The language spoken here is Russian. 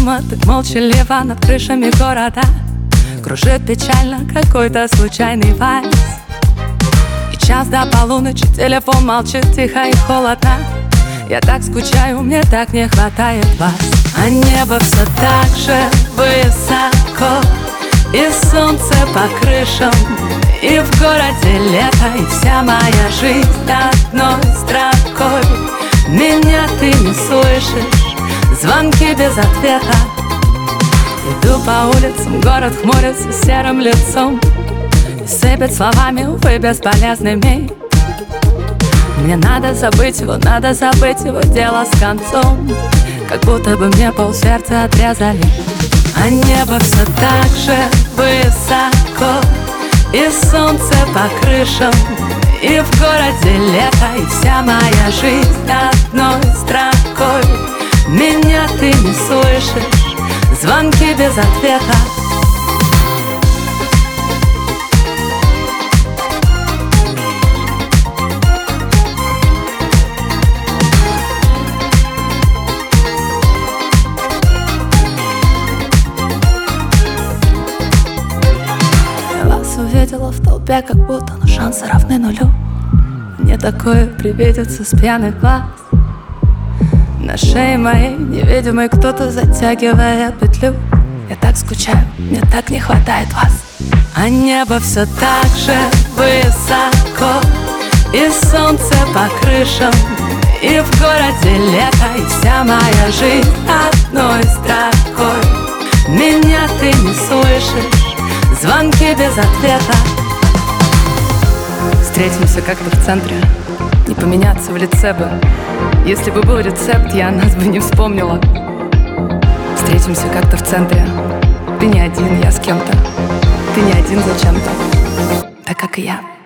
невидимо, так молчаливо над крышами города. Кружит печально какой-то случайный вальс. И час до полуночи, телефон молчит тихо и холодно. Я так скучаю, мне так не хватает вас. А небо все так же высоко, и солнце по крышам, и в городе лето, и вся моя жизнь одной строкой. Меня ты не слышишь, звонки без ответа. Иду по улицам, город хмурится серым лицом и сыпет словами, увы, бесполезными. Мне надо забыть его, дело с концом. Как будто бы мне полсердца отрезали. А небо все так же высоко, и солнце по крышам, и в городе лето, и вся моя жизнь одной строкой. Меня ты не слышишь, звонки без ответа. Увидела в толпе, как будто, но шансы равны нулю. Мне такое привидится с пьяных глаз. На шее моей невидимый кто-то затягивает петлю. Я так скучаю, мне так не хватает вас. А небо все так же высоко, и солнце по крышам, и в городе лето, и вся моя жизнь одной строкой. Меня ты не слышишь, звонки без ответа. Встретимся как-то в центре, не поменяться в лице бы. Если бы был рецепт, я нас бы не вспомнила. Встретимся как-то в центре. Ты не один, я с кем-то. Ты не один зачем-то, так как и я.